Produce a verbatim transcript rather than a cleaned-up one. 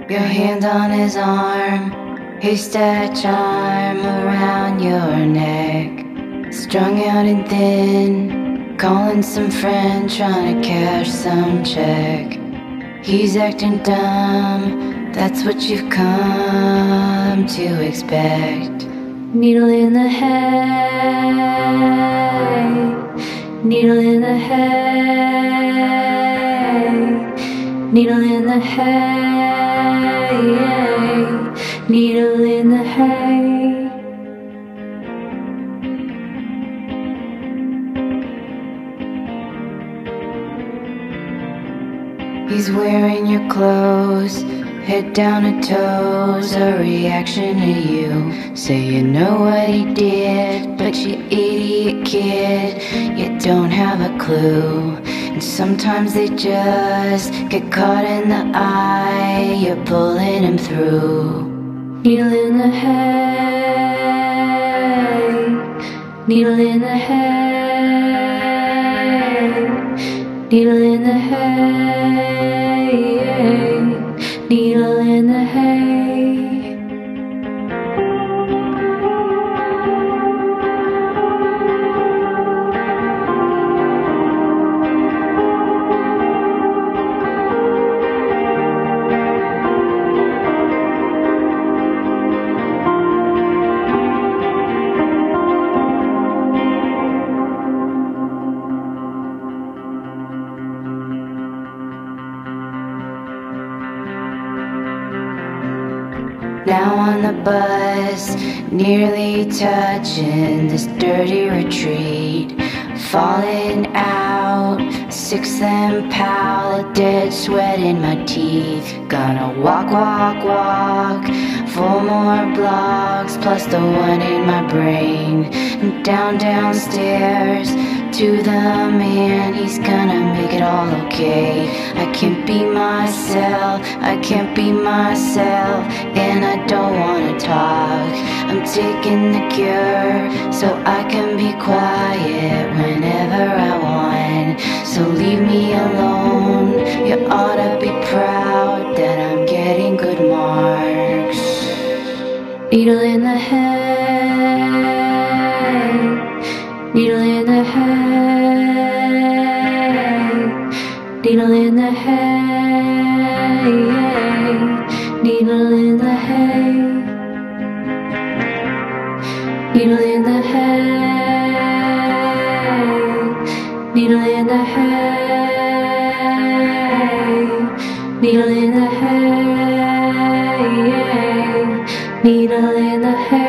Your hand on his arm, haystack charm around your neck. Strung out and thin, calling some friend, trying to cash some check. He's acting dumb, that's what you've come to expect. Needle in the hay, needle in the hay, needle in the hay, needle in the hay. He's wearing your clothes, head down to toes, a reaction to you. Say you know what he did, but you idiot kid, you don't have a clue. And sometimes they just get caught in the eye, you're pulling him through. Needle in the hay, needle in the hay, needle in the hay, needle in the hay. Now on the bus, nearly touching this dirty retreat, falling out, sixth and pal, a dead sweat in my teeth. Gonna walk, walk, walk, four more blocks, plus the one in my brain. And down, downstairs, to the man, he's gonna make it all okay. I can't be myself, I can't be myself, and I don't wanna talk. I'm taking the cure, so I can be quiet whenever I want. So leave me alone, you ought to be proud that I'm getting good marks. Needle in the hay, needle in the hay, needle in the hay, needle in the hay, needle in the hay, needle in the hay, needle in the hay, needle in the hay.